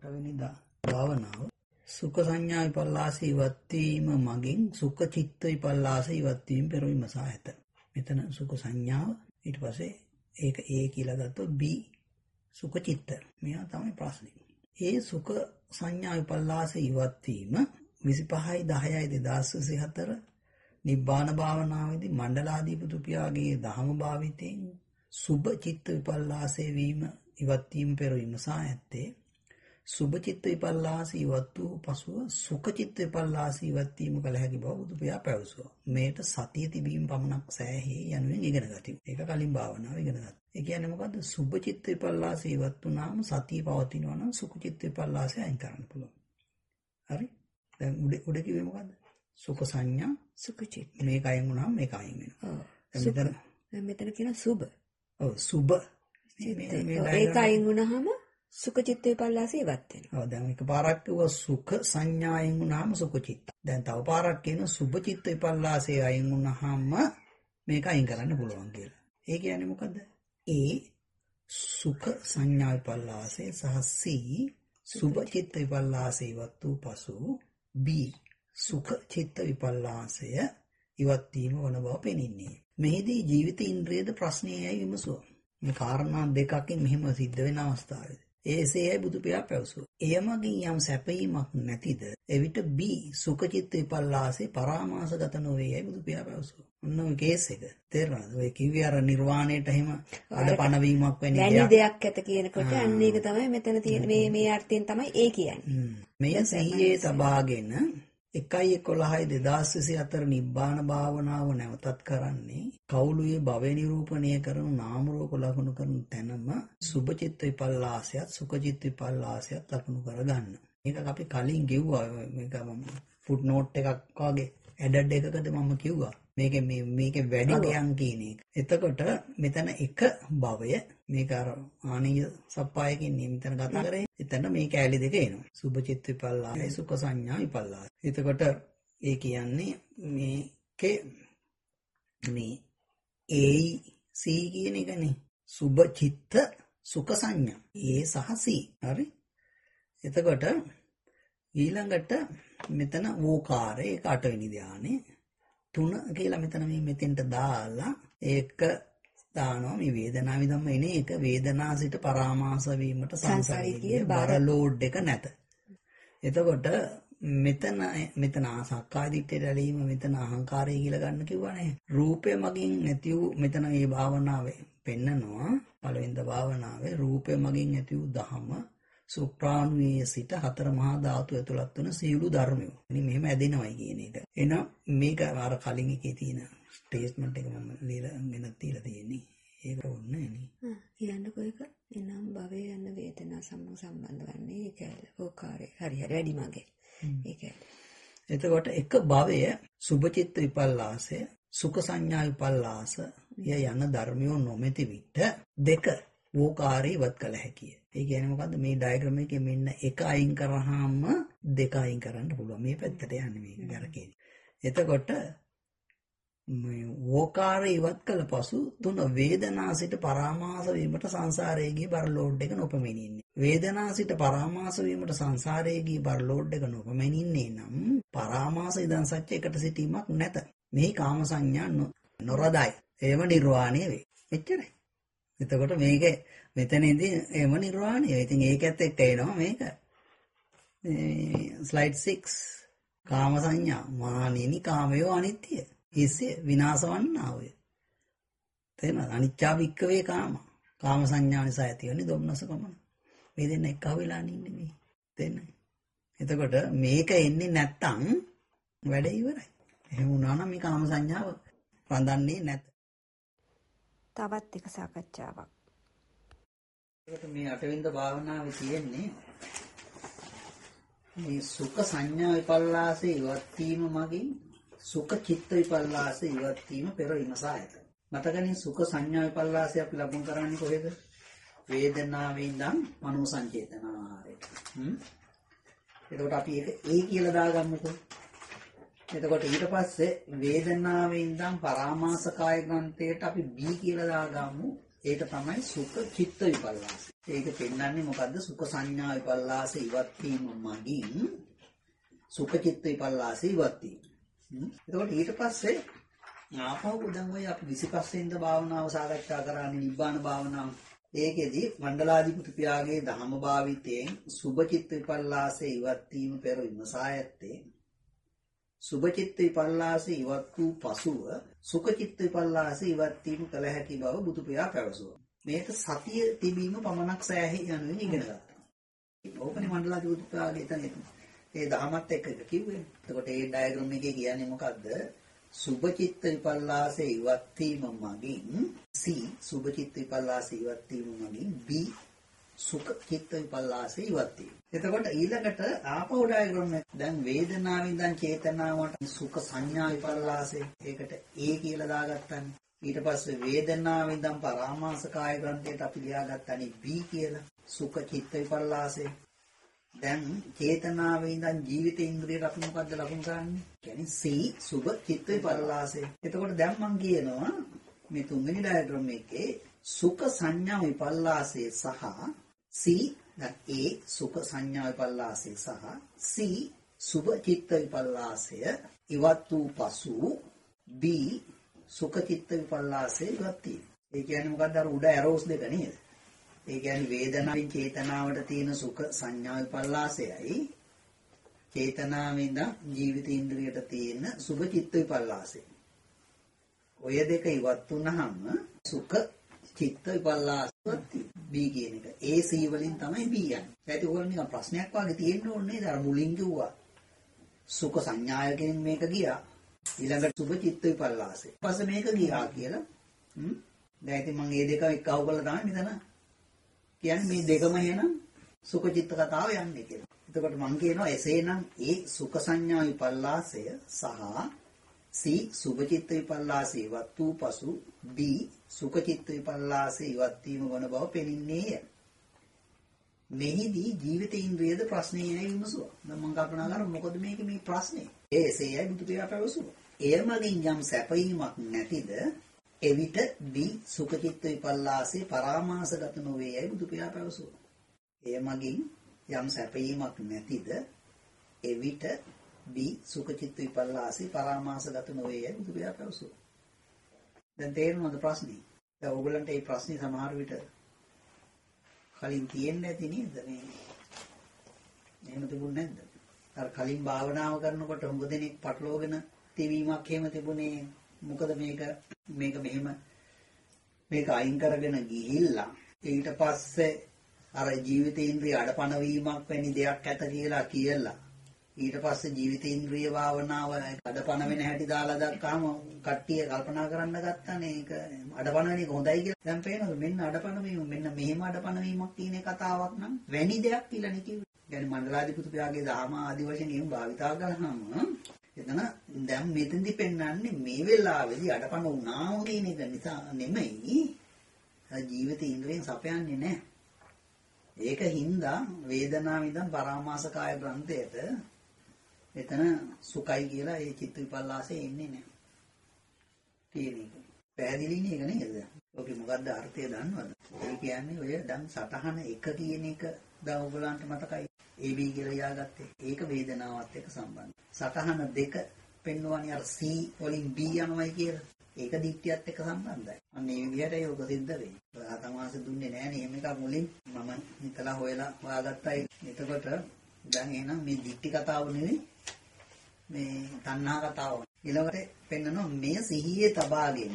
8වෙනි භාවනාව සුඛ සංඥා විපල්ලාස ඉවත් වීම මගින් සුඛ චිත්ත විපල්ලාස ඉවත් වීම පෙරවීම සහ ඇත. මෙතන සුඛ සංඥාව ඊට පස්සේ ඒක A කියලා ගත්තොත් B සුඛ චිත්ත. මෙයා තමයි ප්‍රශ්නේ. ඒ සුඛ සංඥා විපල්ලාස ඉවත් වීම 25/10/2024 නිබ්බාන භාවනාවේදී මණ්ඩලාධිපති පියාගේ දහම භාවිතයෙන් සුභ චිත්ත විපල්ලාසයේ වීම ඉවත් වීම පෙරවීම සහ ඇත්තේ සුභ චිත්ත විපල්ලාස ඉවත් වූ පසුව සුඛ චිත්ත විපල්ලාස ඉවත් වීම කල හැකි බව බුදු පියා පැවසුවා. මේට සතිය තිබීම පමණක් සෑහේ යනුවෙන් ඉගෙන ගතිමු. ඒක කලින් භාවනාව ඉගෙන ගත්තා. ඒ කියන්නේ මොකද්ද? සුභ චිත්ත විපල්ලාස ඉවත් වුණාම සතිය පවතිනවා නම් සුඛ චිත්ත විපල්ලාසය අයින් කරන්න පුළුවන්. හරි? දැන් උඩ කිව්වේ මොකද්ද? සුඛ සංඥා සුඛ චිත්ත. මේක අයින් වුණාම මේක අයින් වෙනවා. දැන් මෙතන කියන සුභ. ඔව් සුභ. ඒක අයින් වුණාම සුඛ චිත්ත විපල්ලාසය ඉවත් වෙනවා. ඔව් දැන් එකපාරක් කිව්වා සුඛ සංඥායෙන් වුණාම සුඛ චිත්ත. දැන් තව පාරක් කියන සුභ චිත්ත විපල්ලාසය අයින් වුණාම මේක අයින් කරන්න පුළුවන් කියලා. ඒ කියන්නේ මොකද්ද? ඒ සුඛ සංඥා විපල්ලාසය සහ C සුභ චිත්ත විපල්ලාසය ඉවත් වූ පසු B සුඛ චිත්ත විපල්ලාසය ඉවත් වීම වන බව පෙනෙන්නේ. මෙහිදී ජීවිත ඉන්ද්‍රියද ප්‍රශ්නයයි විමසුවා. මේ කාරණා දෙකකින් මෙහෙම සිද්ධ වෙන අවස්ථාවේදී ඒසේයි බුදු පියා පැවසුවා. එයමගින් යම් සැපීමක් නැතිද? එවිට B සුඛ චිත්ත විපල්ලාසේ පරාමාසගත නොවේයි බුදු පියා පැවසුවා. ඔන්න ඔය කේස් එක. තේරුණාද? ඔය කිව්වේ අර නිර්වාණයට එහෙම අඩපණවීමක් වෙන්නේ. වැනි දෙයක් ඇත කියනකොට අන්න ඒක තමයි මෙතන තියෙන මේ අර්ථයෙන් තමයි ඒ කියන්නේ. මෙය සිහියේ තබාගෙන 1/11/2024 නිබ්බාන භාවනාව නැවතත් කරන්නේ කවුළුවේ භවය නිරූපණය කරන නාම රූප ලක්ෂණ කරන තැනම සුභ චිත්ත විපල්ලාසයත් සුඛ චිත්ත විපල්ලාසයත් ලක්ෂණ කරගන්න. මේක අපි කලින් කිව්වා. මේක ෆුට් නෝට් එකක් වගේ ඇඩඩ් එකකද මම කිව්වා. මේකේ වැඩි ගයන් කියන එක. එතකොට මෙතන එක භවය මේක අර ආනීය සප්පායකින් මෙතන කතා කරේ. එතන මේ කැලි දෙක එනවා. සුභ චිත්ත විපල්ලාසය සුඛ සංඥා විපල්ලාසය. එතකොට ඒ කියන්නේ මේකේ මේ A C කියන එකනේ. සුභ චිත්ත සුඛ සංඥා. A සහ C. හරි? එතකොට ඊළඟට මෙතන වෝකාරය ඒක 8 වෙනි ධානයේ 3 කියලා මෙතන මෙතෙන්ට දාලා ඒක දානවා මේ වේදනාව විදම්ම එනේ ඒක වේදනා සිට පරාමාස වීමට සංසාරිකයේ බර ලෝඩ් එක නැත. එතකොට මෙතන සක්කාය දිට්ඨියට ඇලීම මෙතන අහංකාරය කියලා ගන්න කිව්වනේ. රූපය මගින් නැති වූ මෙතන මේ භාවනාවේ පෙන්නනවා පළවෙනි භාවනාවේ රූපය මගින් ඇති වූ ධම සුප්‍රාණුවේ සිට හතර මහා ධාතු ඇතුළත් වන සියලු ධර්මයෝ. ඉතින් මෙහෙම ඇදෙනවයි කියන එක. එහෙනම් මේක අර කලින් එකේ තියෙන ස්ටේට්මන්ට් එක මම ලියලා තියලා තියෙන්නේ. ඒක ඕනේ නේ. කියන්නකෝ ඒක. එනම් භවය යන වේදනා සම්බන්ධ වන්නේ ඒකයි. ඕකාරය. හරි වැඩි මගේ. ඒකයි. එතකොට එක භවය සුභ චිත්ත විපල්ලාසය සුඛ සංඥා විපල්ලාස යන ධර්මයෝ නොමැති විට දෙක වෝකාරී වත් කළ හැකිය. ඒ කියන්නේ මොකද්ද මේ ඩයග්‍රෑම් එකේ මෙන්න එක අයින් කරාම දෙක අයින් කරන්න පුළුවන්. මේ පැත්තට යන්නේ මේක ගරකේ. එතකොට මේ වෝකාරී ඉවත් කළ පසු තුන වේදනා සිට පරාමාස වීමට සංසාරයේ ගිය බර ලෝඩ් එක නොපෙමිනින්නේ. වේදනා සිට පරාමාස වීමට සංසාරයේ ගිය බර ලෝඩ් එක නොපෙමිනින්නේ නම් පරාමාස ඉදන් සත්‍ය එකට සිටීමක් නැත. මේ කාම සංඥා නොරදයි. ඒව නිර්වාණය වේ. එච්චරයි. එතකොට මේක මෙතනදී එම නිර්වාණය. ඉතින් ඒකත් එක්ක එනවා මේක. ස්ලයිඩ් 6 කාම සංඥා මානිනි කාමයෝ අනිත්‍ය. හිස්සේ විනාශ වන්නාවය. තේරෙනවද? අනිච්චා වික්කවේ කාම. කාම සංඥා නිසා ඇතිවන්නේ දුම්නස පමණ. මේ දෙන්න එක්කව වෙලා ඉන්නේ මේ. තේරෙනවද? එතකොට මේක එන්නේ නැත්තම් වැඩ ඉවරයි. එහෙම වුණා නම් මේ කාම සංඥාව රඳන්නේ නැත. තවත් එක සාකච්ඡාවක්. ඒකට මේ 8 වෙනි භාවනාවේ තියෙන්නේ මේ සුඛ සංඥා විපල්ලාසේ ඉවත් වීම මගින් සුඛ චිත්ත විපල්ලාසේ ඉවත් වීම පෙර විමසායත. මතකනේ සුඛ සංඥා විපල්ලාසේ අපි ලබුම් කරන්නේ කොහෙද? වේදනාවේ ඉඳන් මනෝ සංචේතනාරයට. එතකොට අපි ඒක A කියලා දාගන්නකො. එතකොට ඊට පස්සේ වේදනාවේ ඉඳන් පරාමාස කාය ග්‍රන්ථයට අපි B කියලා දාගමු. ඒක තමයි සුඛ චිත්ත විපල්ලාස. ඒක පෙන්වන්නේ මොකද්ද? සුඛ සංඥා විපල්ලාස ඉවත් වීම මගින් සුඛ චිත්ත විපල්ලාස ඉවත් වීම. එතකොට ඊට පස්සේ ආපහු දැන් ඔය අපි 25 වෙනිද භාවනාව සාකච්ඡා කරන්නේ නිබ්බාන භාවනාව. ඒකෙදි මණ්ඩලාධිපති පියාගේ ධම්ම භාවිතයෙන් සුභ චිත්ත විපල්ලාසේ ඉවත් වීම පෙර විමසා ඇත්තේ සුභ චිත්ත විපල්ලාසේ ඉවත් වූ පසුව සුඛ චිත්ත විපල්ලාසේ ඉවත් වීම කළ හැකි බව බුදු පියා පැවසුවා. මේක සතිය තිබීම පමණක් සෑහි යනුවෙන් ඉගෙන ගත්තා. ඕකනේ මණ්ඩලාධිපති පියාගේ එතන ඒ ධමත් එක්ක කිව්වේ. එතකොට ඒ ඩයග්‍රෑම් එකේ කියන්නේ මොකද්ද? සුභ චිත්ත විපල්ලාසේ ඉවත් වීම මගින් C සුභ චිත්ත විපල්ලාසේ ඉවත් වීම මගින් B සුඛ චිත්ත විපල්ලාසේ ඉවත් වීම. එතකොට ඊළඟට ආපහු ඩයග්‍රෑම් එක දැන් වේදනාවෙන් ඉඳන් චේතනාවට සුඛ සංඥා විපල්ලාසේ ඒකට A කියලා දාගත්තානේ. ඊට පස්සේ වේදනාවෙන් ඉඳන් පරාමාස කාය ග්‍රන්ථයට අපි ලියාගත්තානේ B කියලා සුඛ චිත්ත විපල්ලාසේ. දැන් චේතනාවේ ඉඳන් ජීවිත ඉන්ද්‍රියට අපි මොකද්ද ලකුණු කරන්නේ? කියන්නේ C සුභ චිත්ත විපල්ලාසය. එතකොට දැන් මම කියනවා මේ තුන්වෙනි ඩයග්‍රෑම් එකේ සුඛ සංඥා විපල්ලාසය සහ C දැන් A සුඛ සංඥා විපල්ලාසය සහ C සුභ චිත්ත විපල්ලාසය ඉවත් වූ පසු B සුඛ චිත්ත විපල්ලාසය ඉවත් වීම. ඒ කියන්නේ මොකද්ද? අර උඩ ඇරෝස් දෙක නේද? ඒ කියන්නේ වේදනාවෙන් චේතනාවට තියෙන සුඛ සංඥා විපල්ලාසයයි චේතනාවෙන් ජීවිත ඉන්ද්‍රියට තියෙන සුභ චිත්ත විපල්ලාසය. ඔය දෙක ඉවත් වුනහම සුඛ චිත්ත විපල්ලාසවත් B කියන එක. AC වලින් තමයි B යන්නේ. ඒත් ඕගොල්ලෝ නිකන් ප්‍රශ්නයක් වගේ තියෙන්න ඕනේ නේද? අර මුලින් කිව්වා සුඛ සංඥායකින් මේක ගියා. ඊළඟට සුභ චිත්ත විපල්ලාසය. ඊපස්සේ මේක ගියා කියලා. දැන් ඉතින් මම මේ දෙක එක්කව කරලා තමයි මෙතන කියන්නේ මේ දෙකම එහෙනම් සුඛ චිත්ත කතාව යන්නේ කියලා. එතකොට මම කියනවා එසේනම් ඒ සුඛ සංඥා විපල්ලාසය සහ C සුභ චිත්ත විපල්ලාසය ඉවත් වූ පසු B සුඛ චිත්ත විපල්ලාසය ඉවත් වීම වන බව පෙනින්නේය. මෙහිදී ජීවිත ඉන්ද්‍රියද ප්‍රශ්නේ නෑ විමසුවා. දැන් මම කල්පනා කරා මොකද මේ ප්‍රශ්නේ? එසේයයි බුදු පියා පැවසුවා. එයමගින් යම් සැපීමක් නැතිද එවිට B සුඛ චිත්ත විපල්ලාසේ පරාමාසගත නොවේ යයි බුදු පියා පැවසුවා. එයමගින් යම් සැපීමක් නැතිද එවිට B සුඛ චිත්ත විපල්ලාසේ පරාමාසගත නොවේ යයි බුදු පියා පැවසුවා. දැන් තේරෙනවද ප්‍රශ්නේ? දැන් ඕගොල්ලන්ට මේ ප්‍රශ්නේ සමහර විට කලින් තියෙන්නේ නැති නේද මේ? එහෙම තිබුණේ නැද්ද? අර කලින් භාවනාව කරනකොට හුඟ දෙනෙක් පටලෝගෙන තිබීමක් එහෙම තිබුණේ. මොකද මේක මෙහෙම මේක අයින් කරගෙන ගිහිල්ලා ඊට පස්සේ අර ජීවිතේන්ද්‍රිය අඩපණ වීමක් වැනි දෙයක් ඇත කියලා ඊට පස්සේ ජීවිතේන්ද්‍රිය භාවනාව අඩපණ වෙන හැටි දාලා දැක්කාම කට්ටිය කල්පනා කරන්න ගත්තානේ ඒක අඩපණ වෙන එක හොඳයි කියලා. දැන් පේනවද මෙන්න අඩපණ වීම මෙන්න මෙහෙම අඩපණ වීමක් කියන කතාවක් නම් වැනි දෙයක් කියලා නේ කිව්වේ. يعني මණ්ඩලාධිපති පියාගේ දහම ආදි වශයෙන් එහෙම භාවිතා කරනම එතන දැන් මෙතෙන්දි පෙන්වන්නේ මේ වෙලාවේදී අඩපණ වුණා කියන එක නිසා නෙමෙයි ජීවිත ඉන්ද්‍රියෙන් සපයන්නේ නැහැ. ඒක හින්දා වේදනාව ඉඳන් පරාමාස කාය ග්‍රන්ථයට එතන සුඛයි කියලා ඒ චිත්ත විපල්ලාසේ එන්නේ නැහැ. කියන එක. පැහැදිලි නේද නේද? ඔකේ මොකද්ද අර්ථය දන්නවද? ඒ කියන්නේ ඔය දැන් සතහන එක කියන එක දැන් ඔයගලන්ට මතකයි. AB කියලා ලියාගත්තේ. ඒක වේදනාවත් එක්ක සම්බන්ධයි. සතහන දෙක පෙන්වන්නේ අර C වලින් B යනවායි කියලා. ඒක දිට්ඨියත් එක්ක සම්බන්ධයි. අන්න මේ විදිහටයි ඔක සිද්ධ වෙන්නේ. රහතන් වහන්සේ දුන්නේ නැහැ නේ. එහෙම එකක් මුලින් මම හිතලා හොයාගත්තා. එතකොට දැන් එහෙනම් මේ දිට්ඨි කතාව නෙවෙයි මේ තණ්හා කතාව. ඊළඟට පෙන්නනවා මේ සිහියේ තබාගෙන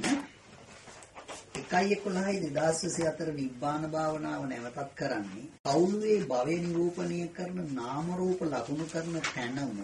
1.11.2024 නිබ්බාන භාවනාව නැවතත් කරන්නේ කවුළුවේ භවය නිරූපණය කරන නාම රූප ලකුණු කරන තැනම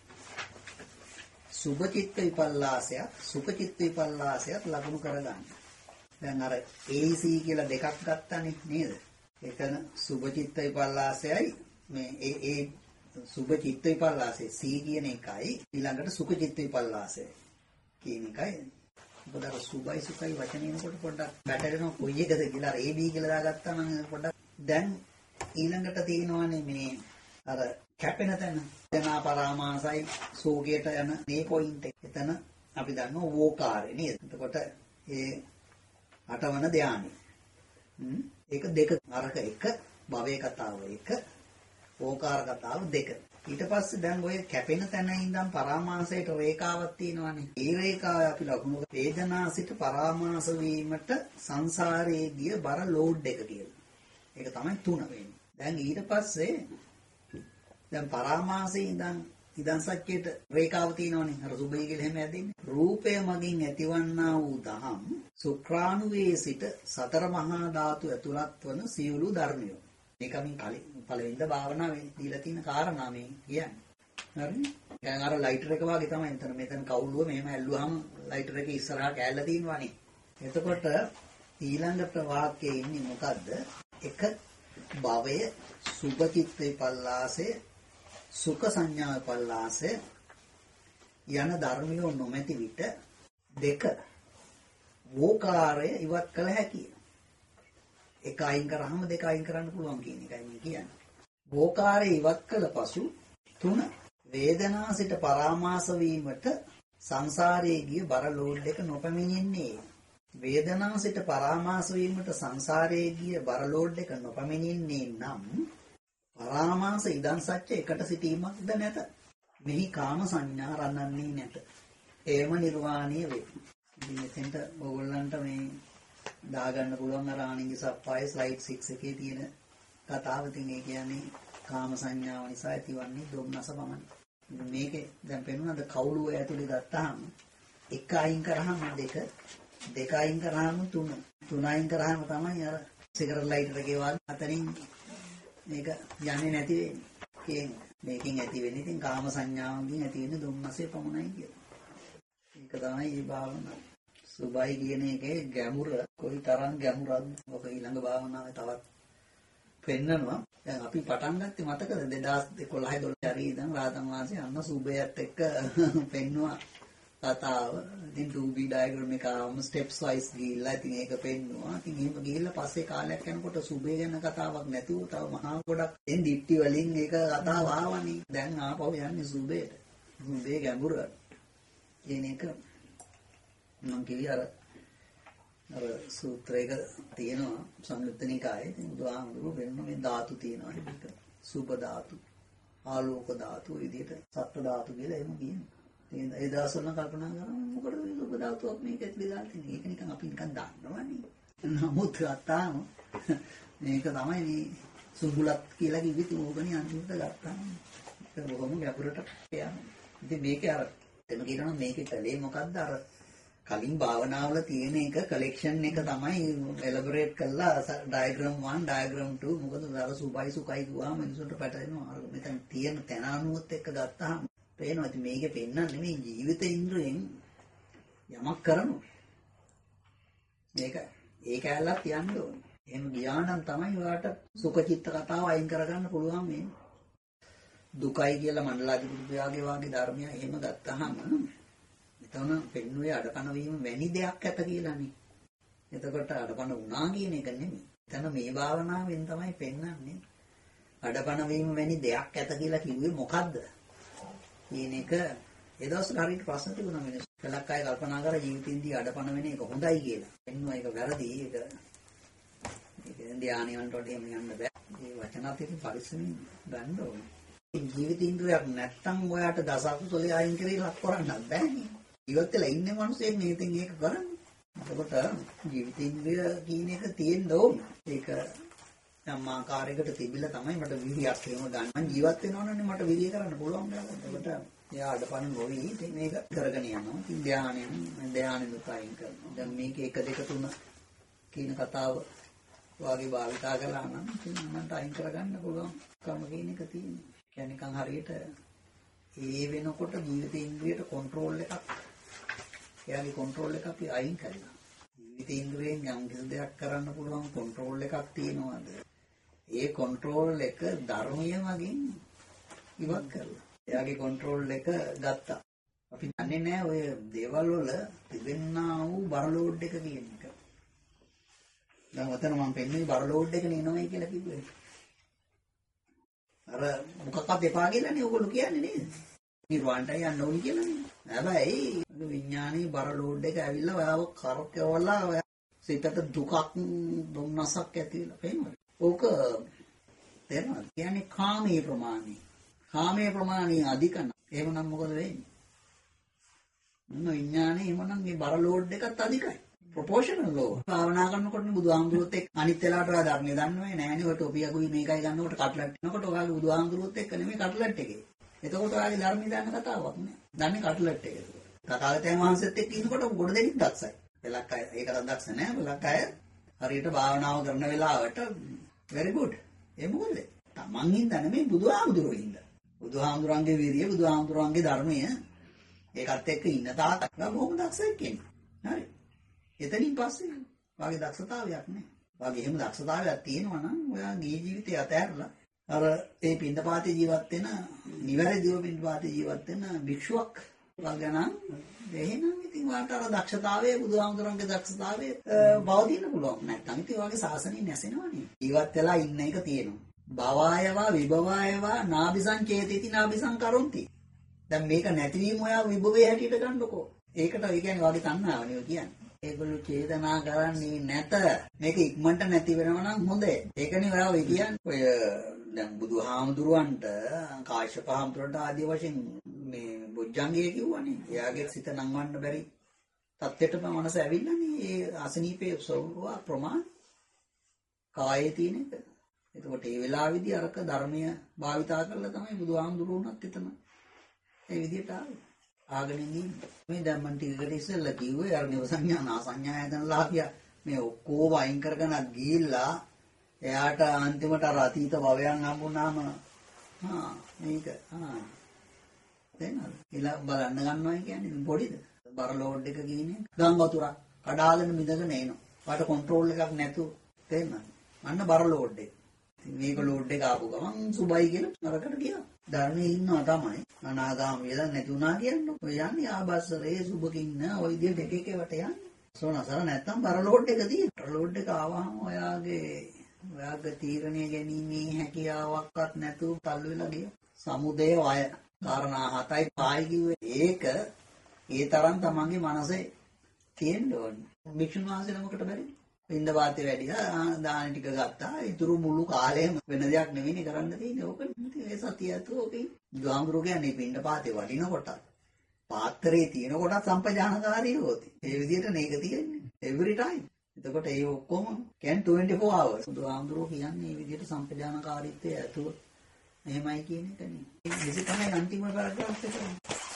සුභ චිත්ත විපල්ලාසයත් සුඛ චිත්ත විපල්ලාසයත් ලකුණු කරගන්න. දැන් අර AC කියලා දෙකක් ගත්තානේ නේද? එතන සුභ චිත්ත විපල්ලාසයයි මේ ඒ සුභ චිත්ත විපල්ලාසය C කියන එකයි ඊළඟට සුඛ චිත්ත විපල්ලාසය කියන එකයි. මොකද අර සුභයි සුඛයි වචනේනකොට පොඩ්ඩක් ගැටෙනවා කොයි එකද කියලා අර AB කියලා දාගත්තා නම් පොඩ්ඩක් දැන් ඊළඟට තියෙනවානේ මේ අර කැපෙන තැන වෙනා පරාමාසයි සෝගයට යන මේ පොයින්ට් එක. එතන අපි දන්නවා වෝකාරය නේද? එතකොට ඒ 8වන ධානය ඒක දෙක. අරක එක, භවයේ කතාව එක, ඕකාර කතාව දෙක. ඊට පස්සේ දැන් ඔය කැපෙන තැන ඉඳන් පරාමාසයට රේඛාවක් තියෙනවානේ. ඒ රේඛාව අපි ලකුණු වේදනා සිට පරාමාස වීමට සංසාරයේ ගිය බර ලෝඩ් එක කියලා. ඒක තමයි 3 වෙන්නේ. දැන් ඊට පස්සේ දැන් පරාමාසයේ ඉඳන් සත්‍යයට රේඛාව තියෙනවනේ. අර සුභයි කියලා එහෙම ඇදෙන්නේ. රූපය මගින් ඇතිවන්නා වූ දහම් සුක්‍රාණුවේ සිට සතර මහා ධාතු ඇතුළත් වන සියලු ධර්මියෝ. මේක මින් කලින් පළවෙනිද භාවනාවේ දීලා තියෙන කාරණා මේ කියන්නේ. හරිද? දැන් අර ලයිටර් එක වගේ තමයි මෙතන කවුළුව මෙහෙම ඇල්ලුවාම ලයිටර් එකේ ඉස්සරහා කෑල්ල තියෙනවානේ. එතකොට ඊළඟට වාක්‍යයේ ඉන්නේ මොකද්ද? එක භවය සුභචිත්ත විපල්ලාසය සුඛ සංඥා විපල්ලාසය යන ධර්මියෝ නොමැති විට දෙක වෝකාරය ඉවත් කළ හැකියි. එක අයින් කරාම දෙක අයින් කරන්න පුළුවන් කියන එකයි මේ කියන්නේ. වෝකාරය ඉවත් කළ පසු 3 වේදනා සිට පරාමාස වීමට සංසාරයේ ගිය බර ලෝඩ් එක නොපැමිණෙන්නේ. වේදනා සිට පරාමාස වීමට සංසාරයේ ගිය බර ලෝඩ් එක නොපැමිණෙන්නේ නම් පරාමාස ඉදන් සත්‍ය එකට සිටීමක්ද නැත. මෙහි කාම සංඥා රඳන්නේ නැත. ඒම නිර්වාණීය වේ. ඉතින් මෙතෙන්ට ඕගොල්ලන්ට මේ දාගන්න පුළුවන් අර ආනින්ජ සප්පාය ස්ලයිඩ් 6 එකේ තියෙන කතාව. ඉතින් ඒ කියන්නේ කාම සංඥාව නිසා ඇතිවන්නේ දුම්නස පමණයි. මේකේ දැන් පෙන්වනද කවුළුව ඇතුලේ ගත්තාම එක අයින් කරාම දෙක අයින් කරාම 3 අයින් කරාම තමයි අර සිගරට් ලයිටර් එකේ වගේ අතරින් මේක යන්නේ නැති වෙන්නේ. මේකෙන් ඇති වෙන්නේ ඉතින් කාම සංඥාවකින් ඇති වෙන දුම්නසේ පමණයි කියලා. ඒක තමයි මේ භාවනාව. සුභයි කියන එකේ ගැඹුර කොයි තරම් ගැඹුරක්ද ඔක ඊළඟ භාවනාවේ තවත් පෙන්නනවා. දැන් අපි පටන් ගත්තේ මතකද 2011 12 හරි ඉඳන් රාතන් වාසේ අන්න සුභයත් එක්ක පෙන්නවා කතාව. ඉතින් 2B ඩයග්‍රෑම් එක ආවම ස්ටෙප්ස් වයිස් ගිහිල්ලා ඉතින් ඒක පෙන්නවා. ඉතින් එහෙම ගිහිල්ලා පස්සේ කාලයක් යනකොට සුභය ගැන කතාවක් නැතුව තව මහා ගොඩක් එන් දිට්ටි වලින් ඒක කතාව ආවනේ. දැන් ආපහු යන්නේ සුභයට. සුභේ ගැඹුර කියන එක මම කිව්වේ අර සූත්‍රයක තියෙනවා සංයුත්ත නිකායේ. ඉතින් බුදුහාමුදුරුවෝ වෙන මේ ධාතු තියෙනවා. මේක සුභ ධාතු, ආලෝක ධාතු විදිහට සත්ත්ව ධාතු කියලා එහෙම කියනවා. ඉතින් ඒ දවස්වල කල්පනා කරනවා මොකටද මේ සුභ ධාතුවක් මේක ඇතුලේ දාලා තියෙන්නේ. ඒක නිකන් අපි නිකන් දන්නවනේ. නමුත් අත්තාම මේක තමයි මේ සුභුලත් කියලා කිව්වෙත් ඕකනේ අන්තිමට ගත්තාම. ඒක බොහොම ගැඹුරට යනවා. ඉතින් මේකේ අර එතන කියනවා මේකේ කලේ මොකද්ද අර කලින් භාවනාවල තියෙන එක කලෙක්ෂන් එක තමයි එලබොරේට් කරලා ඩයග්‍රෑම් 1 ඩයග්‍රෑම් 2 මොකද අර සුභයි සුඛයි ගුවාම මිනිසුන්ට පැටලෙනවා. අර මෙතන තියෙන තැන අනුවත් එක්ක ගත්තාම පේනවා. ඉතින් මේකේ පෙන්නන්නේ මේ ජීවිත ඉන්ද්‍රයෙන් යමක් කරනවා. මේක ඒක ඇල්ලත් යන්න ඕනේ. එහෙම ගියා නම් තමයි ඔයාට සුඛචිත්ත කතාව අයින් කරගන්න පුළුවන්. මේ දුකයි කියලා මණ්ඩලාධිපති වගේ ධර්මය එහෙම ගත්තාම එතන පෙන්නුවේ අඩපණ වීම වැනි දෙයක් ඇත කියලානේ. එතකොට අඩපණ වුණා කියන එක නෙමෙයි. එතන මේ භාවනාවෙන් තමයි පෙන්වන්නේ අඩපණ වීම වැනි දෙයක් ඇත කියලා කිව්වේ මොකද්ද කියන එක. ඒ දවස්වල හරියට ප්‍රශ්න තිබුණා මිනිස්සු. කලක් අය කල්පනා කරා ජීවිතින්දී අඩපණ වෙන එක හොඳයි කියලා. පෙන්නුවා ඒක වැරදි. ඒක ධානයන්ට වඩා එහෙම යන්න බෑ. මේ වචනත් ඉතින් පරිස්සමින් ගන්න ඕනේ. ජීවිතින්ද්‍රයක් නැත්තම් ඔයාට දසකුසලයේ අයින් කරලා ලක් කරන්නත් බෑනේ. ඉවත් වෙලා ඉන්නේ මිනිස්සෙක් මේ ඉතින් ඒක කරන්නේ. එතකොට ජීවිතින්ද්‍රය කියන එක තියෙන්න ඕන. ඒක යම් ආකාරයකට තිබිලා තමයි මට විරියක් එහෙම ගන්න. මම ජීවත් වෙනවනේ මට විරිය කරන්න පුළුවන් නේද? එතකොට එයා අඩපණ නොවි ඉතින් මේක කරගෙන යනවා. ඉතින් ධානයෙ අයින් කරනවා. දැන් මේක 1 2 3 කියන කතාව වාගේ භාවිතා කළා නම් ඉතින් මන්ට අයින් කරගන්න පුළුවන් කම කියන එක තියෙනවා. කියන්නේ නිකන් හරියට ඒ වෙනකොට ජීවිතේන්ද්‍රයට කන්ට්‍රෝල් එකක් එයාගේ කන්ට්‍රෝල් එක අපි අයින් කරනවා. ජීවිතේන්ද්‍රයෙන් යම් කිසි දෙයක් කරන්න පුළුවන් කන්ට්‍රෝල් එකක් තියෙනවාද? ඒ කන්ට්‍රෝල් එක ධර්මයේ මගින් ඉවත් කරලා එයාගේ කන්ට්‍රෝල් එක ගත්තා. අපි දන්නේ නැහැ ඔය දේවල් වල තිබෙනා වූ බරලෝඩ් එක කියන එක. දැන් ඔතන මම පෙන්වන්නේ බරලෝඩ් එක නෙනවයි කියලා කිව්වේ. අර මොකක්වත් එපා කියලානේ ඕගොල්ලෝ කියන්නේ නේද? නිර්වාණයට යන්න ඕනි කියලානේ. හැබැයි විඥානයේ බර ලෝඩ් එක ඇවිල්ලා ඔයාව කරකවලා ඔයා සිතට දුකක් දුම්නසක් ඇති වෙලා පේනවා. ඕක තේරෙනවද? කියන්නේ කාමයේ ප්‍රමාණය. කාමයේ ප්‍රමාණය අධික නම් එහෙමනම් මොකද වෙන්නේ? විඥානේ එහෙමනම් මේ බර ලෝඩ් එකත් අධිකයි. ප්‍රොපෝෂනල් ලෝ. භාවනා කරනකොට බුදුහාමුදුරුවොත් එක්ක අනිත් වෙලාවට ඔයා ධර්මයේ දන්නවනේ නෑනේ. ඔය ටොපි අගුයි මේකයි ගන්නකොට කට්ලට් වෙනකොට ඔයාගේ බුදුහාමුදුරුවොත් එක්ක නෙමෙයි කට්ලට් එකේ. එතකොට ඔයාගේ ධර්මයේ දන්න කතාවක් නෑ. දන්නේ කට්ලට් එකේ. තථාගතයන් වහන්සේත් එක්ක ඉන්නකොට ගොඩ දෙනින් දක්සයි. වෙලක් අය ඒකට දක්ෂ නෑ. වෙලක් අය හරියට භාවනාව කරන වෙලාවට very good. ඒ මොකද? තමන් හින්දා නෙමෙයි බුදුහාමුදුරුවෝ හින්දා. බුදුහාමුදුරන්ගේ වීරිය බුදුහාමුදුරන්ගේ ධර්මය ඒකත් එක්ක ඉන්න තාක් බොහොම දක්ෂයෙක් කෙනෙක්. හරි. එතනින් පස්සේ වාගේ දක්ෂතාවයක් නෑ. වාගේ එහෙම දක්ෂතාවයක් තියෙනවා නම් ඔයා ගිහි ජීවිතය අතහැරලා අර ඒ පින්දපාතේ ජීවත් වෙන නිවැරදිව පින්දපාතේ ජීවත් වෙන භික්ෂුවක් වගේ නම් එහෙනම් ඉතින් වාට අර දක්ෂතාවයේ බුදුහාමුදුරන්ගේ දක්ෂතාවයේ බවදින්න පුළුවන්. නැත්නම් ඉතින් වාගේ සාසනෙ නැසෙනවනේ. ජීවත් වෙලා ඉන්න එක තියෙනවා. භවයවා විභවයවා නාභිසං චේතිති නාභිසං කරොන්ති. දැන් මේක නැතිවීම ඔයා විභවයේ හැටියට ගන්නකො. ඒකට ඒ කියන්නේ වාගේ තණ්හාවනේ ඔය කියන්නේ. ඒගොල්ලෝ චේතනා කරන්නේ නැත. මේක ඉක්මනට නැති වෙනවා නම් හොඳයි. ඒකනේ ඔයා ඔය කියන්නේ. ඔය දැන් බුදුහාමුදුරුවන්ට කාශ්‍යප හාමුදුරන්ට ආදී වශයෙන් මේ බොජ්ජංගය කිව්වනේ. එයාගේ සිත නංවන්න බැරි තත්ත්වයටම මනස ඇවිල්ලානේ. ඒ අසනීපේ ස්වභාව ප්‍රමාණ කායේ තියෙන එක. එතකොට මේ වෙලාවේදී අරක ධර්මය භාවිතා කරලා තමයි බුදුහාමුදුරුවන්ත් එතන ඒ විදිහට ආගෙන ඉන්නේ. මේ දැන් මම ටිකකට ඉස්සෙල්ලා කිව්වේ අර නිව සංඥා නා සංඥා යදනලා කිය මේ ඔක්කොම අයින් කරගෙන ගිහිල්ලා එයාට අන්තිමට අර අතීත භවයන් හම්බුනාම මේක තේනවද? කියලා බලන්න ගන්නවා කියන්නේ පොඩිද? බර ලෝඩ් එක ගිහිනේ ගම් වතුරක් කඩාගෙන මිදගෙන එනවා. වාට කන්ට්‍රෝල් එකක් නැතුව තේනවද? අන්න බර ලෝඩ් එක. මේක ලෝඩ් එක ආපු ගමන් සුබයි කියලා නරකට ගියා. ධර්මයේ ඉන්නවා තමයි. අනාගාමී වෙලා නැති වුණා කියන්නේ. ඔය යන්නේ ආබස්සරේ සුබකින්න ඔය විදිහට එක එක වට යන්නේ. සෝනසර නැත්තම් බර ලෝඩ් එක තියෙනවා. බර ලෝඩ් එක ආවම ඔයාගේ තීරණය ගැනීමේ හැකියාවක්වත් නැතුව තල්ලු වෙලා ගියා. සමුදය වය කාරණා 7යි 5යි කිව්වේ. ඒක ඒ තරම් තමන්ගේ මනසේ තියෙන්න ඕනේ. භික්ෂුන් වහන්සේ නමකට බැරි. ඉන්ද වාතේ වැඩිලා දාන ටික ගත්තා. ඊතුරු මුළු කාලෙම වෙන දෙයක් නෙවෙයි කරන්න තියෙන්නේ. ඕක ඒ සතිය ඇතුව ඕකේ ගාම්බුරු කියන්නේ පින්ඩ පාතේ වටිනකොට පාත්‍රයේ තියෙන කොට සම්පජානකාරී හොති. ඒ විදිහට මේක තියෙන්නේ every time. එතකොට ඒ ඔක්කොම can 24 hours. බුදුහාමුදුරුවෝ කියන්නේ මේ විදිහට සම්පජානකාරීත්වයේ ඇතුව එහෙමයි කියන එකනේ. මේක තමයි අන්තිම පැරග්‍රාෆ් එක.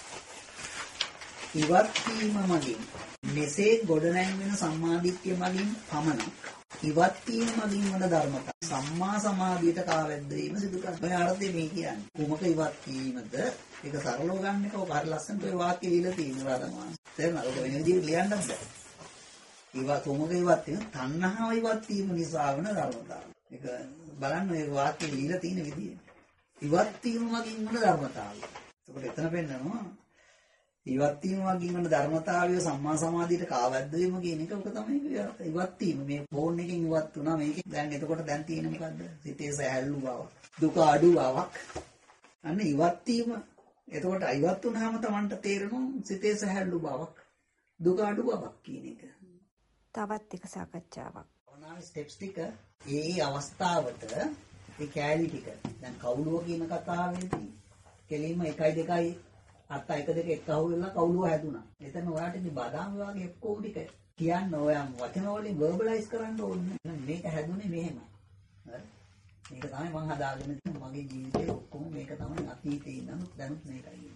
ඉවත් වීම මගින් මෙසේ ගොඩනැගෙන සම්මාදිට්ඨිය මගින් පමණක් ඉවත් වීම මගින් වන ධර්මතා සම්මා සමාධියට කාවැද්ද වීම සිදු කරනවා. ඔය අර්ථය මේ කියන්නේ. කුමක ඉවත් වීමද? ඒක සරලව ගන්න එක ඔය හරි ලස්සනට ඔය වාක්‍ය දීලා තියෙනවා තමයි. තේරුණාද? ඔක වෙන විදිහට ලියන්නත් බෑ. ඉවත් කුමක ඉවත් වීම තණ්හාව ඉවත් වීම නිසා වන ධර්මතාව. ඒක බලන්න ඔය වාක්‍ය දීලා තියෙන විදිය. ඉවත් වීම මගින් වන ධර්මතාවය. ඒකට එතන පෙන්නනවා ඉවත් වීම වගේම ධර්මතාවය සම්මා සමාධියට කාවැද්ද වීම කියන එක ඔක තමයි ඉවත් වීම. මේ ෆෝන් එකෙන් ඉවත් වුණා මේකෙන් දැන් එතකොට දැන් තියෙන මොකද්ද? සිතේ සැහැල්ලු බවක්, දුක අඩු බවක්. අන්න ඉවත් වීම. එතකොට ඉවත් වුණාම Tamanට තේරෙනවා සිතේ සැහැල්ලු බවක්, දුක අඩු බවක් කියන එක. තවත් එක සාකච්ඡාවක්. ඔනාවේ ස්ටෙප්ස් ටික ඒ අවස්ථාවට ඒ කැලී ටික. දැන් කවුළුව කියන කතාවේදී කෙලින්ම 1 2 අත්ත 1 2 එක අහුවෙලා කවුළුව හැදුනා. එතන ඔයාට ඉතින් බදාම් වගේ ඔක්කොම ටික කියන්න ඔයම් වචන වලින් වර්බලයිස් කරන්න ඕනේ. මේක හැදුනේ මෙහෙමයි. හරි. මේක තමයි මම හදාගෙන තියෙන මගේ ජීවිතේ ඔක්කොම මේක තමයි අතීතේ ඉඳන් දැනුත් මේකයි.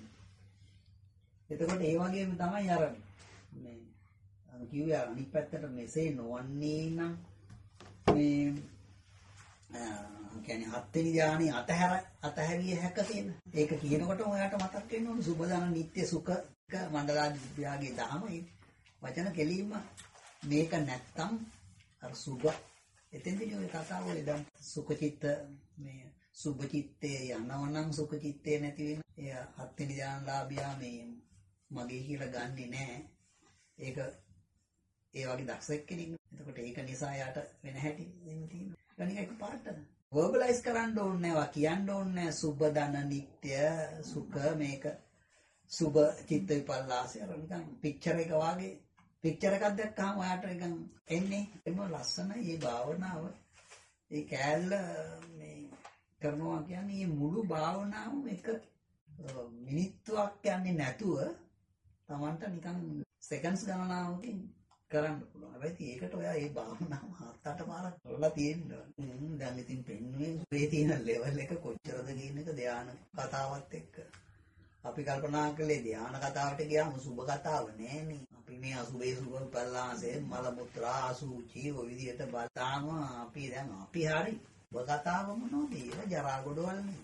එතකොට ඒ වගේම තමයි අර මේ කිව්වේ අනිත් පැත්තට මෙසේ නොවන්නේ නම් මේ කියන්නේ හත්වෙනි ධානය අතහැරිය හැක තියෙන. ඒක කියනකොට ඔයාට මතක් වෙන්න ඕනේ සුබදාන නිත්‍ය සුඛ මණ්ඩලාධිපතියාගේ දහමයි වචන කෙලින්ම මේක නැත්තම් අර සුභ එතෙන්දී ඔය කතාව වල දැන් සුඛචිත්ත මේ සුභචිත්තේ යනවනම් සුඛචිත්තේ නැති වෙන. එය හත්වෙනි ධානලාභියා මේ මගේ කියලා ගන්නෙ නැහැ. ඒක ඒ වගේ දක්ෂෙක් කෙනෙක්. එතකොට ඒක නිසා යාට වෙන හැටි එහෙම තියෙනවා. අනික එක පාට වර්බලයිස් කරන්න ඕනේ නැහැ. කියන්න ඕනේ නැහැ සුබ දන නිත්‍ය සුඛ මේක සුබ චිත්ත විපල්ලාසය. අර නිකන් පික්චර් එක වාගේ පික්චර් එකක් දැක්කම ඔයාට නිකන් එන්නේ එම ලස්සනයි මේ භාවනාව. ඒ කෑල්ල මේ කරනවා කියන්නේ මේ මුළු භාවනාවම එක මිනිත්තුවක් යන්නේ නැතුව Tamanට නිකන් සෙකන්ඩ්ස් ගණනාවකින් කරන්න පුළුවන්. හැබැයි ඒකට ඔයා මේ භාවනාව 7-8 පාරක් කරලා තියෙනවා. දැන් ඉතින් පෙන්නුවේ මේ තියෙන ලෙවල් එක කොච්චරද කියන එක ධානය කතාවත් එක්ක. අපි කල්පනා කළේ ධානය කතාවට ගියාම සුබ කතාව නෑනේ. අපි මේ අසුබේ සුබ පල්ලාසේ මල මුත්‍රා අසුචි ඔය විදිහට බලතාම අපි දැන් අපි හරි ඔබ කතාව මොනවද? ඒක ජරා ගොඩවල්නේ.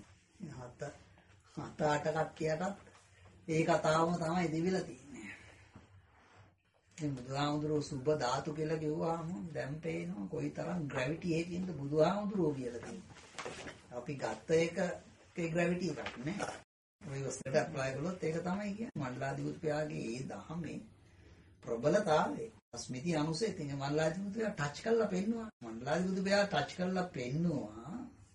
7-8 කට්ටියටත් ඒ කතාවම තමයි දිවිලා තියෙන්නේ. ඉතින් බුදුහාමුදුරුවෝ සුබ ධාතු කියලා කිව්වහම දැන් පේනවා කොයිතරම් ග්‍රැවිටි එකකින්ද බුදුහාමුදුරුවෝ කියලා තියෙන්නේ. අපි ගත්ත එකේ ග්‍රැවිටි එකක් නෑ. ඔය වස්තුවට ඇප්ලයි කළොත් ඒක තමයි කියන්නේ. මණ්ඩලාධිපතියාගේ ඒ දහමේ ප්‍රබලතාවය. අස්මිති අනුසය තියෙන මණ්ඩලාධිපතියා ටච් කරලා පෙන්නවා. මණ්ඩලාධිපතියා ටච් කරලා පෙන්නවා.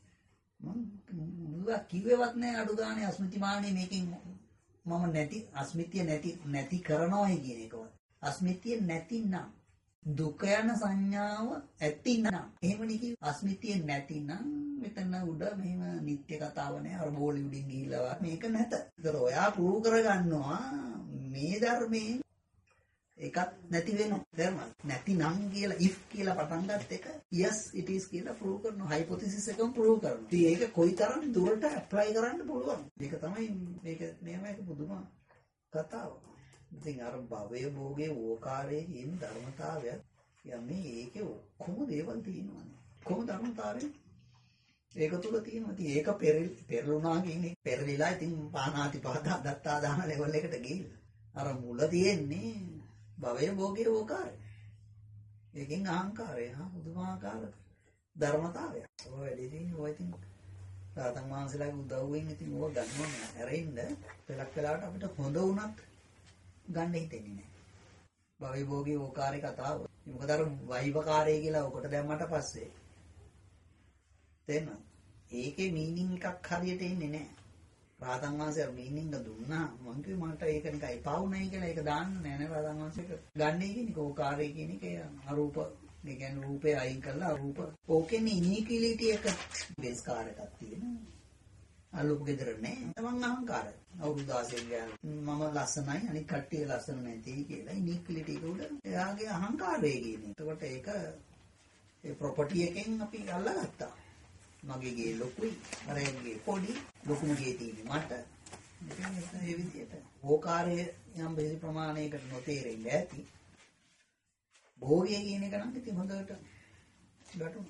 මම කිව්වේවත් නෑ අඩු ගානේ අස්මිතිමානේ මේකෙන් මම නැති අස්මිතිය නැති කරනවායි කියන එකවත්. අස්මිතිය නැතිනම් දුක යන සංඥාව ඇතිනම් එහෙමනේ කිව්ව. අස්මිතිය නැතිනම් මෙතන උඩ මෙහෙම නිත්‍ය කතාව නෑ. අර බෝලිවුඩින් ගිහිල්ලා මේක නැත. ඒතර ඔයා ප්‍රූව් කරගන්නවා මේ ධර්මයේ එකක් නැති වෙනවා. තේරුණාද? නැතිනම් කියලා if කියලා පටන් ගන්න එක yes it is කියලා ප්‍රූව් කරනවා. හයිපොතීසිස් එකම ප්‍රූව් කරනවා. ඉතින් ඒක කොයිතරම් දුරට ඇප්ලයි කරන්න පුළුවන්. ඒක තමයි මේක පුදුම කතාව. ඉතින් අර භවය භෝගේ ඕකාරයේ කියන ධර්මතාවය යන්නේ ඒකේ ඔක්කොම දේවල් තියෙනවානේ. කොහොම ධර්මතාවය ඒක තුල තියෙනවා. ඉතින් ඒක පෙරළුණා කියන්නේ පෙරලිලා ඉතින් පානාති පාදා දත්තා දාන ලෙවල් එකට ගිහිල්ලා. අර මුල තියෙන්නේ භවය භෝගේ ඕකාරය. ඒකෙන් අහංකාරය පුදුමාකාර ධර්මතාවයක්. ඔය වැඩි තියෙන්නේ ඔය ඉතින් රාතන් වහන්සේලාගේ උදව්වෙන් ඉතින් ඕක ගන්නවා ඇරෙන්න පෙලක් වෙලාවට අපිට හොඳ වුණත් ගන්න හිතෙන්නේ නැහැ. භවය භෝගේ ඕකාරේ කතාව. මොකද අර වෛවකාරය කියලා ඔකට දැම්මට පස්සේ තේරෙනවද? ඒකේ මීනින් එකක් හරියට එන්නේ නැහැ. රාතන් වහන්සේ මීනින් එක දුන්නා මං කිව්වා මට ඒක නිකන් එපා වුණයි කියලා ඒක දාන්න නෑ නේ රාතන් වහන්සේක. ගන්නේ කියන්නේ ඕකාරය කියන එක අරූප ඒ කියන්නේ රූපේ අයින් කරලා අරූප. ඕකෙන් ඉනික්විලිටි එක බේස් කාර්යයක් තියෙනවා. අලුප ගෙදර නෑ. තමන් අහංකාරයි. අවුරුදු 16 ගියා මම ලස්සනයි අනිත් කට්ටිය ලස්සන නැති කියලා ඉනික්විලිටි එක උඩ එයාගේ අහංකාරය කියන්නේ. එතකොට ඒක ඒ ප්‍රොපර්ටි එකෙන් අපි අල්ලගත්තා. මගේ ගේ ලොකුයි අරගේ පොඩි ලොකුම ගේ තියෙන්නේ මට. ඉතින් ඒ විදිහට ඕකාරය යම් බෙහෙ ප්‍රමාණයකට නොතේරෙන්න ඇති. භෝගය කියන එක නම් ඉතින් හොඳට ගැටුණා.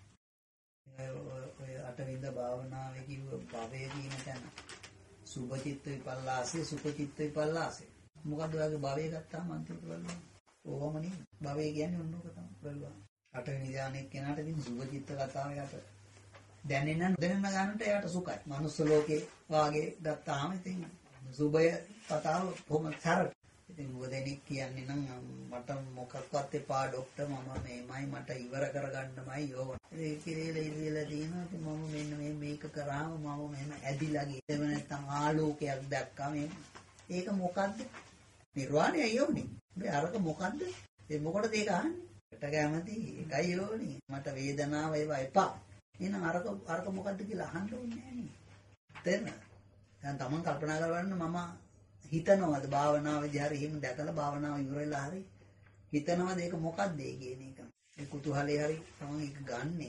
ඔය අටවිඳ භාවනාවේ කිව්ව භවය කියන තැන සුභචිත්ත විපල්ලාසය සුඛචිත්ත විපල්ලාසය. මොකද ඔයගේ භවය ගත්තාම අන්තිමට බලන්න ඕවම නේ භවය කියන්නේ ඔන්න ඔක තමයි බලන්න. අටවෙනි ධානයේ කෙනාට ඉතින් සුභචිත්ත කතාව යට දැනෙන ගන්නට එයාට සුඛයි. මනුස්ස ලෝකේ වාගේ ගත්තාම ඉතින් සුභය කතාව කොහොම සරල. ඉතින් මොකදෙනෙක් කියන්නේ නම් මට මොකක්වත් එපා ડોක්ටර් මම මේමයි මට ඉවර කරගන්නමයි යෝග. ඒ කියලා තියෙනවා. ඉතින් මම මෙන්න මේක කරාම මම මෙහෙම ඇදිලා ගිහින් නැත්නම් ආලෝකයක් දැක්කම ඒක මොකද්ද? නිර්වාණයයි යෝනේ. මේ අරක මොකද්ද? ඒ මොකටද ඒක අහන්නේ? කට කැමති ඒකයි යෝනේ. මට වේදනාව ඒවා එපා. එහෙනම් අරක මොකද්ද කියලා අහන්න ඕනේ නෑනේ. තේරෙනවද? දැන් තමන් කල්පනා කරගන්න මම හිතනවාද භාවනාවේදී හරි එහෙම දැකලා භාවනාව ඉවර වෙලා හරි හිතනවාද ඒක මොකද්ද ඒ කියන එක. ඒ කුතුහලේ හරි තමන් ඒක ගන්නෙ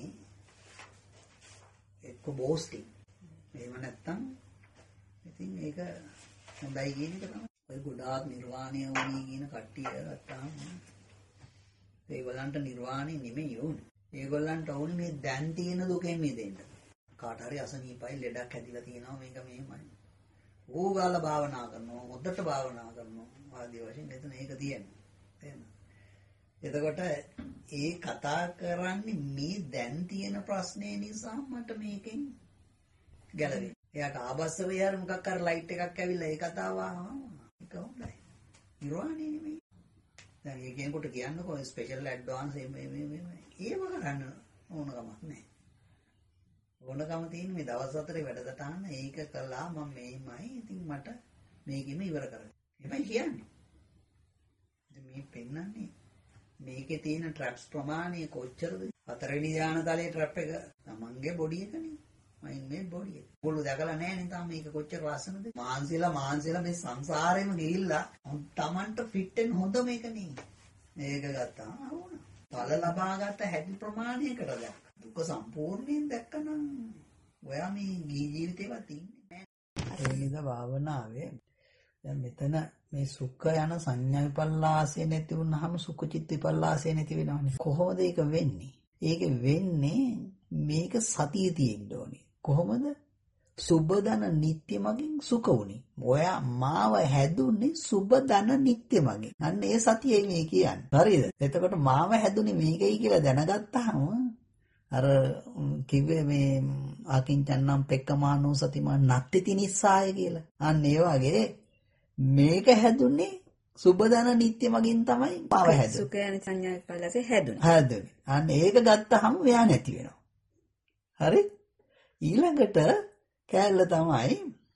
එක්ක බෝස්ටිං. එහෙම නැත්තම් ඉතින් ඒක හොඳයි කියන එක තමයි. ඔය ගොඩාක් නිර්වාණය වුණේ කියන කට්ටිය ගත්තාම ඒගොල්ලන්ට නිර්වාණය නෙමෙයි ඕනේ. ඒගොල්ලන්ට ඕනේ මේ දැන් තියෙන දුකෙන් මිදෙන්න. කාට හරි අසනීපයි ලෙඩක් හැදිලා තියෙනවා මේක මෙහෙමයි. ඕගාලා භාවනා කරනවා හොද්දට භාවනා කරනවා ආදී වශයෙන් එතන ඒක තියෙනවා. තේරෙනවද? එතකොට ඒ කතා කරන්නේ මේ දැන් තියෙන ප්‍රශ්නේ නිසා මට මේකෙන් ගැලවෙන්න. එයාට ආබස්සවේ හරි මොකක් හරි ලයිට් එකක් ඇවිල්ලා ඒ කතාව ඒක හොඳයි. නිර්වාණය නෙමෙයි. දැන් ඒ කෙනෙකුට කියන්නකෝ ස්පෙෂල් ඇඩ්වාන්ස් ඒව කරන්න ඕනකමක් නැහැ. ඕනකම තියෙන මේ දවස් 4 වැඩසටහන ඒක කළා මම මේමයි ඉතින් මට මේකෙම ඉවර කරගන්න. එහෙමයි කියන්නේ. මේ පෙන්නන්නේ මේකේ තියෙන ට්‍රැප්ස් ප්‍රමාණය කොච්චරද? 4 වෙනි ධානය තලයේ ට්‍රැප් එක තමන්ගේ බොඩි එකනේ. මයින් මේ බොඩි එක. ඔයගොල්ලෝ දැකලා නැහැ නේ තාම මේක කොච්චර ලස්සනද? මාන්සිලා මේ සංසාරෙම ගිහිල්ලා තමන්ට ෆිට වෙන හොඳ මේකනේ. මේක ගත්තා වුණා. ඵල ලබා ගන්න හැටි ප්‍රමාණයකට දැක්ක. දුක සම්පූර්ණයෙන් දැක්කනම් ඔයා මේ ජීවිතේවත් ඉන්නේ නැහැ. ඒ නිසා භාවනාවේ දැන් මෙතන මේ සුඛ යන සංඥා විපල්ලාසය නැති වුනහම සුඛ චිත්ත විපල්ලාසය නැති වෙනවනේ. කොහොමද ඒක වෙන්නේ? ඒක වෙන්නේ මේක සතිය තියෙන්න ඕනේ. කොහොමද? සුබදන නිට්ටය මගින් සුඛ උනේ. ඔයා මාව හැදුනේ සුබදන නිට්ටය මගින්. අන්න ඒ සතියයි මේ කියන්නේ. හරිද? එතකොට මාව හැදුනේ මේකයි කියලා දැනගත්තාම අර කිව්වේ මේ අකින්චන්නම් පෙක්කමානෝ සතිමා නත්ති තිනිස්සාය කියලා. අන්න ඒ වගේ මේක හැදුනේ සුබදන නිට්ටය මගින් තමයි මාව හැදුනේ. සුඛ යන සංඥා විපල්ලාසේ හැදුනේ. හැදුනේ. අන්න ඒක ගත්තාම එයා නැති වෙනවා. හරි? ඊළඟට කැලල තමයි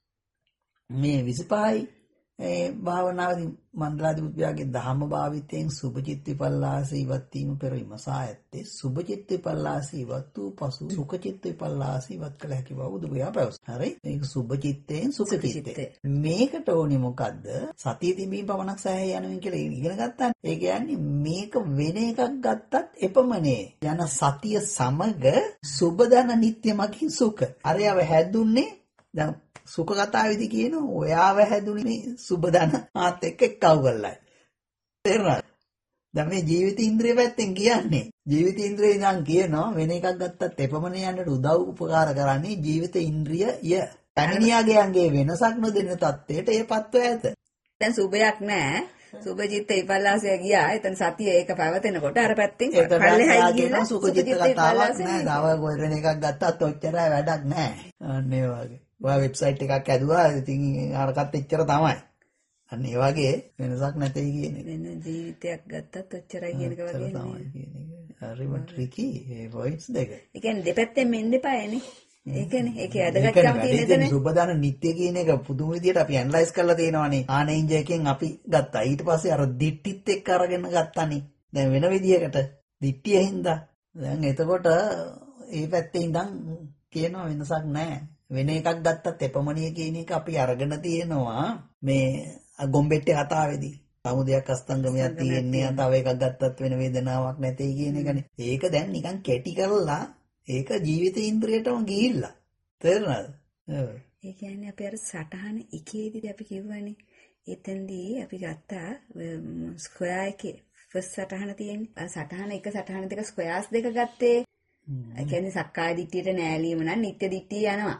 මේ 25යි භාවනාවේදී මණ්ඩලාධිපතියාගේ ධම්ම භාවිතයෙන් සුභචිත්ත විපල්ලාස ඉවත් වීම පෙර විමසා ඇත්තේ සුභචිත්ත විපල්ලාස ඉවත් වූ පසු සුඛචිත්ත විපල්ලාස ඉවත් කළ හැකි බව බුදුබයා පැවසුවා. හරි? මේක සුභචිත්තයෙන් සුඛචිත්තේ. මේකට ඕනේ මොකද්ද? සතිය තිබීම පමණක් සෑහේ යනවා කියලා ඉගෙන ගත්තා. ඒ කියන්නේ මේක වෙන එකක් ගත්තත් එපමණේ. යන සතිය සමග සුබදන නිට්ටය මගින් සුඛ. අරයව හැදුන්නේ දැන් සුඛ කතාවේදී කියන ඔයාව හැදුනේ සුබදන මාත් එක්ක එක්කව කරලා. තේරුණාද? දැන් මේ ජීවිත ඉන්ද්‍රිය පැත්තෙන් කියන්නේ. ජීවිත ඉන්ද්‍රිය ඉඳන් කියනවා වෙන එකක් ගත්තත් එපමණ යන්නට උදව් උපකාර කරන්නේ ජීවිත ඉන්ද්‍රියය. පැමිණියාගේ වෙනසක් නොදෙන තත්ත්වයට ඒපත්ව ඇත. දැන් සුබයක් නැහැ. සුභචිත්ත විපල්ලාසය ගියා. එතන සතිය ඒක පැවතෙනකොට අර පැත්තෙන් පල්ලෙහායි ගිහලා සුඛචිත්ත කතාවක් නෑ. තව වෙන එකක් ගත්තත් ඔච්චරයි වැඩක් නෑ. අන්න ඒ වගේ. ඔයා වෙබ්සයිට් එකක් ඇදුවා. ඉතින් අරකට එච්චර තමයි. අන්න ඒ වගේ වෙනසක් නැtei කියන එක. වෙන ජීවිතයක් ගත්තත් ඔච්චරයි කියන එක වගේ නේ. හරිම ට්‍රිකි ඒ පොයින්ට්ස් දෙක. ඒ කියන්නේ දෙපැත්තෙන් මෙන්න එපානේ. ඒකනේ. ඒකේ අදගත්කම් තියෙන දේ. සුබදාන නිට්ටය කියන එක පුදුම විදියට අපි ඇනලයිස් කරලා තියෙනවානේ. ආනෙන්ජ එකෙන් අපි ගත්තා. ඊට පස්සේ අර දිට්ටිත් එක්ක අරගෙන ගත්තානේ. දැන් වෙන විදියකට දිට්ටිය හින්දා. දැන් එතකොට ඒ පැත්තේ ඉඳන් කියනවා වෙනසක් නැහැ. වෙන එකක් ගත්තත් එපමණිය කියන එක අපි අරගෙන තියෙනවා මේ ගොම්බෙට්ටේ කතාවේදී. සමුදයක් අස්තංගමයක් තියෙන්නේ තව එකක් ගත්තත් වෙන වේදනාවක් නැtei කියන එකනේ. ඒක දැන් නිකන් කැටි කරලා ඒක ජීවිත ඉන්ද්‍රියටම ගිහිල්ලා. තේරුණාද? ඒ කියන්නේ අපි අර සටහන එකේදී අපි කිව්වනේ. එතෙන්දී අපි ගත්තා ස්ක්වයර් එකේ ෆස්ට් සටහන තියෙන්නේ. අර සටහන එක සටහන දෙක ස්ක්වයර්ස් දෙක ගත්තේ. ඒ කියන්නේ සක්කාය දිට්ඨියට නෑලීම නම් නිත්‍ය දිට්ඨිය යනවා.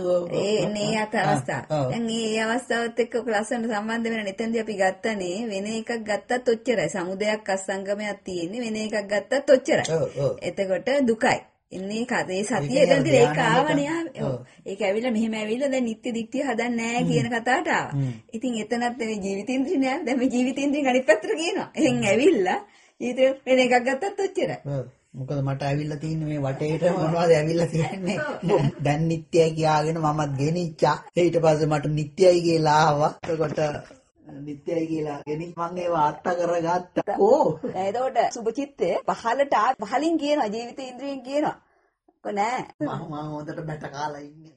ඒ අවස්ථාව. දැන් මේ අවස්ථාවත් එක්ක ලස්සන සම්බන්ධ වෙන එතෙන්දී අපි ගත්තනේ වෙන එකක් ගත්තත් ඔච්චරයි. සමුදයක් අස්සංගමයක් තියෙන්නේ වෙන එකක් ගත්තත් ඔච්චරයි. එතකොට දුකයි. ඉන්නේ කතේ සතිය එතනදී ඒක ආවනේ. ඒක ඇවිල්ලා මෙහෙම ඇවිල්ලා දැන් නිත්‍ය දිට්ඨිය හදන්නේ නැහැ කියන කතාවට ආවා. ඉතින් එතනත් මේ ජීවිතින්ද්‍රිය නෑ. දැන් මේ ජීවිතින්ද්‍රිය අනිත් පැත්තට කියනවා. එහෙන් ඇවිල්ලා ඊට වෙන එකක් ගත්තත් ඔච්චරයි. මොකද මට ඇවිල්ලා තියෙන්නේ මේ වටේට මොනවද ඇවිල්ලා තියෙන්නේ දැන් නිට්ටයයි කියාගෙන මමත් ගෙනිච්චා ඊට පස්සේ මට නිට්ටයයි කියලා ආවා එතකොට නිට්ටයයි කියලා ගෙනිච්ච මම ඒව අත්ත කරගත්තා එතකොට සුභචිත්තේ පහලින් කියනවා ජීවිත ඉන්ද්‍රියෙන් කියනවා කො නෑ මම හොඳට බැට කාලා ඉන්නේ